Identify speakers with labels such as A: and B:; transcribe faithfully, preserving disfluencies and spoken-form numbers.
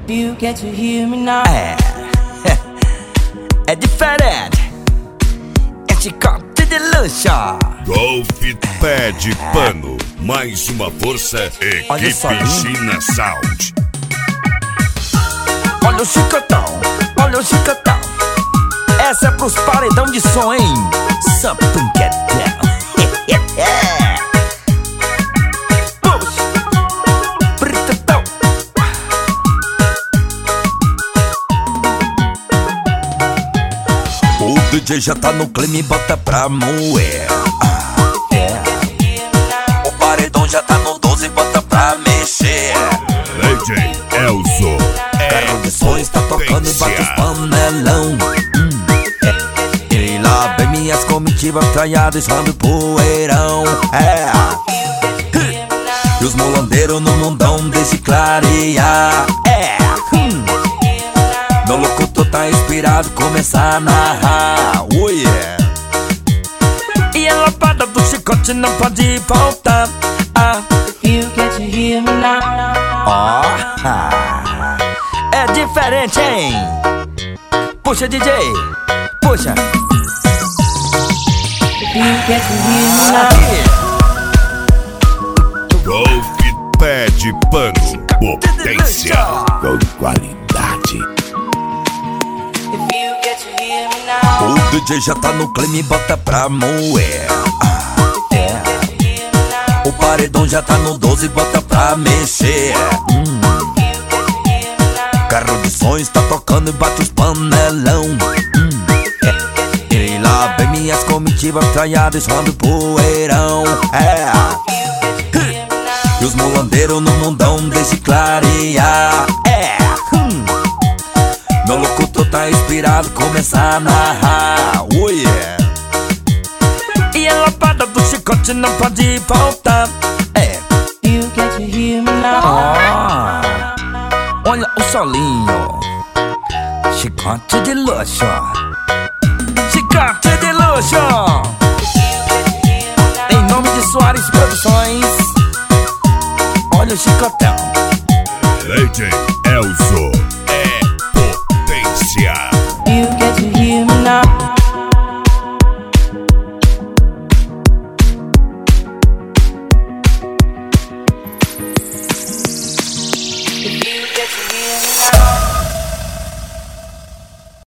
A: You get to hear me now.
B: É, é diferente. É chicote de luxo.
C: Golf Pé de Pano. Mais uma força.
B: Olha
C: Equipe
B: só, hein?
C: China Sound.
B: Olha o chicotão, olha o chicotão. Essa é pros paredão de som, hein? Só pancadão. Puxa, pretão. O D J já tá no clima e bota pra moer. Ah, é. O paredão já tá no doze e bota pra mexer.
C: D J Elzo.
B: Carro de som está tocando e bate os panelão. hum, é. E lá vem minhas comitivas traiadas rondo poeirão. É. E os molandeiros no mundão desde clarear. É. hum. Meu locutor tá inspirado, começar a narrar. Oh yeah. E a lapada do chicote não pode faltar. Ah.
A: You get to hear me now.
B: Ó, ah, é diferente, hein? Puxa, D J, puxa.
A: You get to hear me now.
B: Aqui.
C: Golf Pé de Pano. Potência com qualidade.
A: If you get to hear me now.
B: O D J já tá no clima e bota pra moer. Ah, é. O paredão já tá no doze e bota pra mexer. hum. Carro de som está tocando e bate os panelão. hum. é. E lá vem minhas comitivas traiadas rondo poeirão. É. E os molandeiros no mundão desde clarear. É. hum. Meu locutor tá inspirado, começar a narrar. Oh yeah. E a lapada do chicote não pode faltar. É.
A: You get to hear me now.
B: Ah, olha o solinho. Chicote de luxo. Chicote de luxo. Em nome de Soares Produções. Olha o chicotão.
C: D J Elzo.